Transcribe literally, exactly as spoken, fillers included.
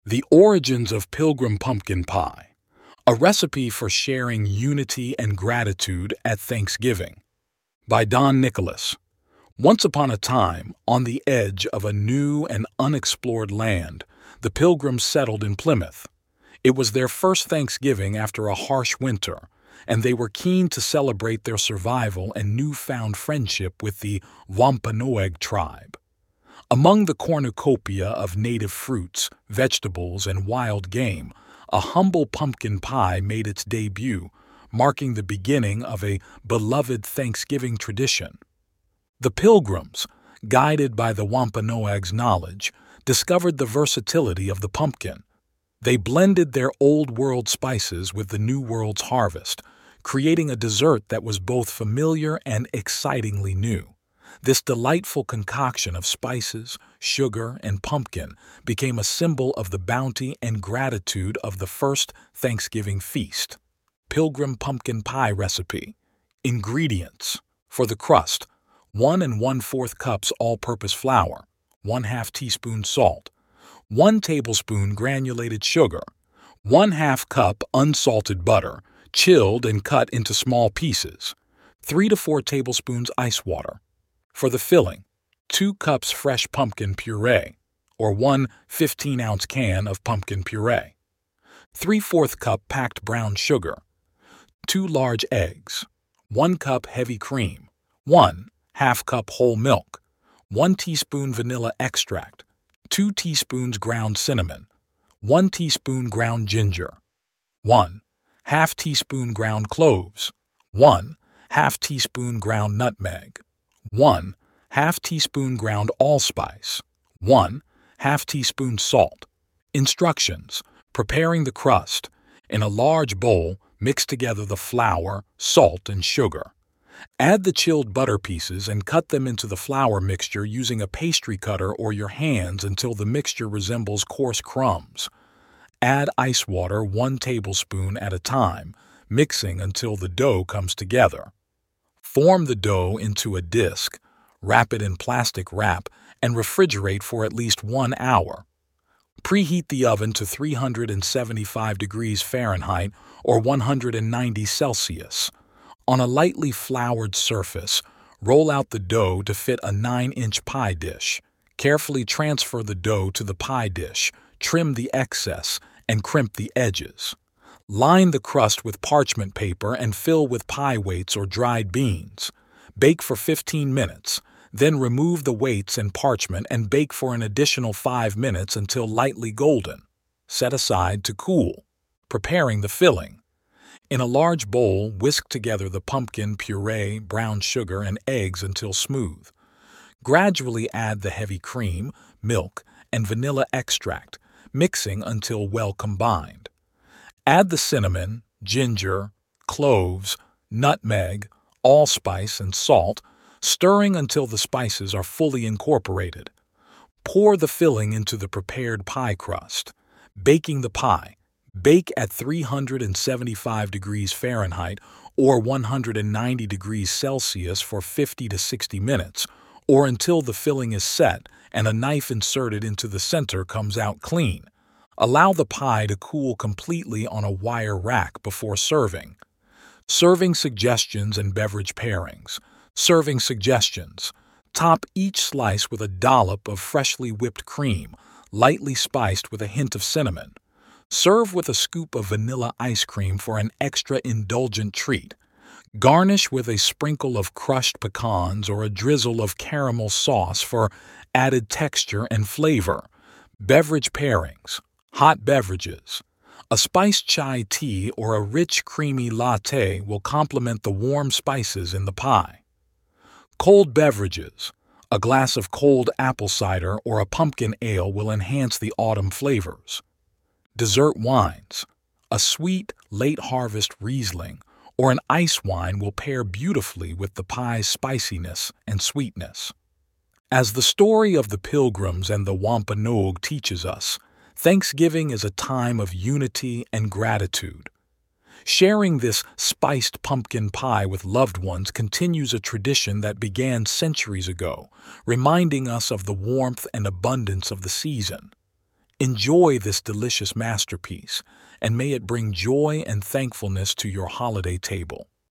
The Origins of Pilgrim Pumpkin Pie, a recipe for sharing unity and gratitude at Thanksgiving, by Don Nicholas. Once upon a time, on the edge of a new and unexplored land, the Pilgrims settled in Plymouth. It was their first Thanksgiving after a harsh winter, and they were keen to celebrate their survival and newfound friendship with the Wampanoag tribe. Among the cornucopia of native fruits, vegetables, and wild game, a humble pumpkin pie made its debut, marking the beginning of a beloved Thanksgiving tradition. The Pilgrims, guided by the Wampanoag's knowledge, discovered the versatility of the pumpkin. They blended their Old World spices with the New World's harvest, creating a dessert that was both familiar and excitingly new. This delightful concoction of spices, sugar, and pumpkin became a symbol of the bounty and gratitude of the first Thanksgiving feast. Pilgrim Pumpkin Pie Recipe. Ingredients. For the crust, one and one-fourth cups all-purpose flour, one half teaspoon salt, one tablespoon granulated sugar, one half cup unsalted butter, chilled and cut into small pieces, three to four tablespoons ice water. For the filling, two cups fresh pumpkin puree, or one fifteen-ounce can of pumpkin puree, three-fourth cup packed brown sugar, two large eggs, one cup heavy cream, one half cup whole milk, one teaspoon vanilla extract, two teaspoons ground cinnamon, one teaspoon ground ginger, one half teaspoon ground cloves, one half teaspoon ground nutmeg, one half teaspoon ground allspice, one half teaspoon salt. Instructions. Preparing the crust. In a large bowl, mix together the flour, salt, and sugar. Add the chilled butter pieces and cut them into the flour mixture using a pastry cutter or your hands until the mixture resembles coarse crumbs. Add ice water one tablespoon at a time, mixing until the dough comes together. Form the dough into a disc, wrap it in plastic wrap, and refrigerate for at least one hour. Preheat the oven to three hundred seventy-five degrees Fahrenheit or one hundred ninety Celsius. On a lightly floured surface, roll out the dough to fit a nine-inch pie dish. Carefully transfer the dough to the pie dish, trim the excess, and crimp the edges. Line the crust with parchment paper and fill with pie weights or dried beans. Bake for fifteen minutes, then remove the weights and parchment and bake for an additional five minutes until lightly golden. Set aside to cool. Preparing the filling. In a large bowl, whisk together the pumpkin, puree, brown sugar, and eggs until smooth. Gradually add the heavy cream, milk, and vanilla extract, mixing until well combined. Add the cinnamon, ginger, cloves, nutmeg, allspice, and salt, stirring until the spices are fully incorporated. Pour the filling into the prepared pie crust. Baking the pie. Bake at three hundred seventy-five degrees Fahrenheit or one hundred ninety degrees Celsius for fifty to sixty minutes, or until the filling is set and a knife inserted into the center comes out clean. Allow the pie to cool completely on a wire rack before serving. Serving suggestions and beverage pairings. Serving suggestions. Top each slice with a dollop of freshly whipped cream, lightly spiced with a hint of cinnamon. Serve with a scoop of vanilla ice cream for an extra indulgent treat. Garnish with a sprinkle of crushed pecans or a drizzle of caramel sauce for added texture and flavor. Beverage pairings. Hot beverages. A spiced chai tea or a rich, creamy latte will complement the warm spices in the pie. Cold beverages. A glass of cold apple cider or a pumpkin ale will enhance the autumn flavors. Dessert wines. A sweet, late-harvest Riesling or an ice wine will pair beautifully with the pie's spiciness and sweetness. As the story of the Pilgrims and the Wampanoag teaches us, Thanksgiving is a time of unity and gratitude. Sharing this spiced pumpkin pie with loved ones continues a tradition that began centuries ago, reminding us of the warmth and abundance of the season. Enjoy this delicious masterpiece, and may it bring joy and thankfulness to your holiday table.